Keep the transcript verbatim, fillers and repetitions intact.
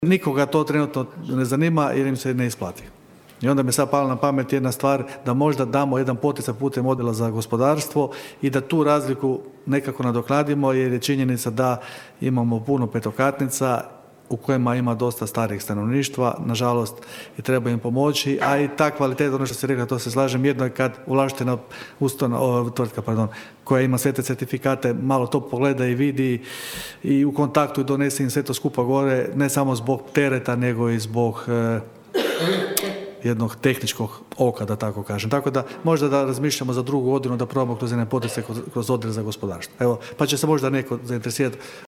Nikoga to trenutno ne zanima jer im se ne isplati. I onda mi sad pala na pamet jedna stvar da možda damo jedan poticaj putem odjela za gospodarstvo i da tu razliku nekako nadoknadimo jer je činjenica da imamo puno petokatnica u kojima ima dosta starijih stanovništva, nažalost i treba im pomoći, a i ta kvaliteta, ono što se rekla, to se slažem, jedno je kad ulažete na ustanova, tvrtka, pardon, koja ima sve te certifikate, malo to pogleda i vidi i u kontaktu i donese im sve to skupa gore, ne samo zbog tereta, nego i zbog eh, jednog tehničkog oka, da tako kažem. Tako da možda da razmišljamo za drugu godinu da probamo kroz jedan poticaj kroz odjel za gospodarstvo. Evo, pa će se možda neko zainteresirati